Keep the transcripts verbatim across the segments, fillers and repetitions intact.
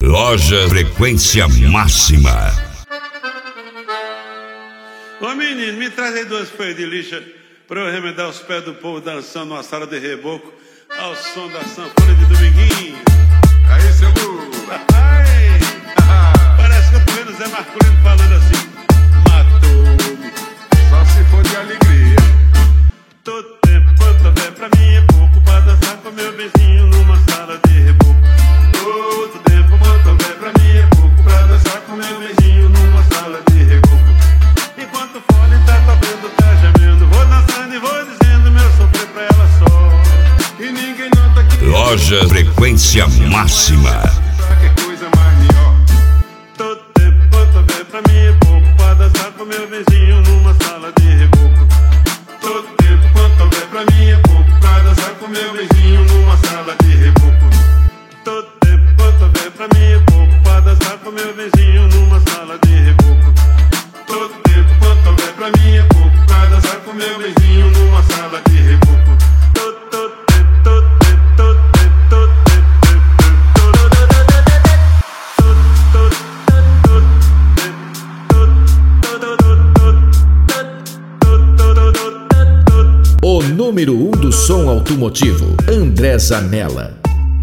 Loja Frequência Máxima. Ô menino, me traz aí duas folhas de lixa pra eu remendar os pés do povo dançando numa sala de reboco ao som da sanfona de Dominguinho. Aí, seu Lu. Ai, parece que eu tô vendo Zé Marculino falando assim: matou-me. Só se for de alegria. Todo tempo quanto houver pra mim é pouco pra dançar com meu vizinho numa sala de reboco. Todo tempo quanto houver pra mim é pouco pra dançar com meu vizinho numa sala de reboco. Enquanto o fone tá tocando, tá gemendo, vou dançando e vou dizendo meu sofrer pra ela só. E ninguém nota que Loja Frequência Máxima. Que coisa mais melhor. todo tempo quanto houver pra mim é pouco pra dançar com meu vizinho numa sala de reboco. Todo tempo quanto houver pra mim é pouco pra dançar com meu vizinho numa sala de reboco. Todo tempo quanto houver pra mim é pouco pra dançar com meu vizinho numa sala de reboco. Todo tempo quanto houver pra mim é pouco pra dançar com meu vizinho numa sala de reboco. Todo, todo tempo, todo tempo, todo tempo, todo tempo, todo tempo. O número um do som automotivo, André Zanella.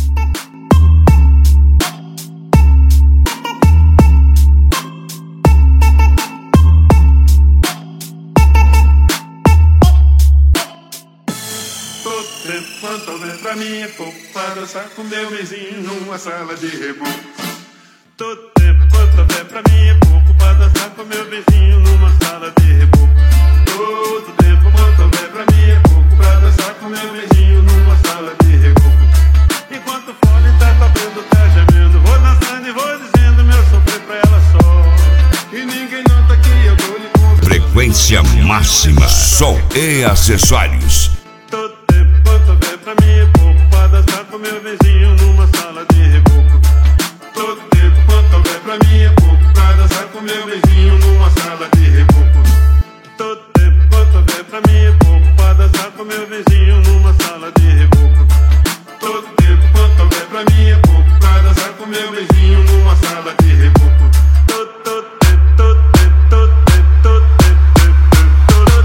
Todo tempo quanto houver pra mim é pouco pra dançar com meu vizinho numa sala de reboco. Todo tempo quanto houver pra mim é pouco pra dançar com meu vizinho numa sala de reboco. Todo tempo quanto houver pra mim é pouco pra dançar com meu vizinho numa sala de reboco. Enquanto o fone tá tocando, tá gemendo, vou dançando e vou dizendo meu sofrer pra ela só. E ninguém nota que eu dou-lhe conta. Frequência Máxima. Som e acessórios. Todo tempo quanto houver pra mim é pouco pra dançar com meu vizinho numa sala de reboco. Todo tempo quanto houver pra mim é pouco pra dançar com meu vizinho numa sala de reboco. Todo tempo quanto houver pra mim é pouco pra dançar com meu vizinho numa sala de reboco. Todo tempo quanto houver pra mim é pouco pra dançar com meu vizinho numa sala de reboco. Todo, todo tempo, todo tempo, todo tempo, todo tempo, todo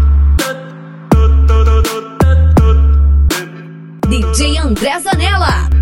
tempo. D J André Zanella.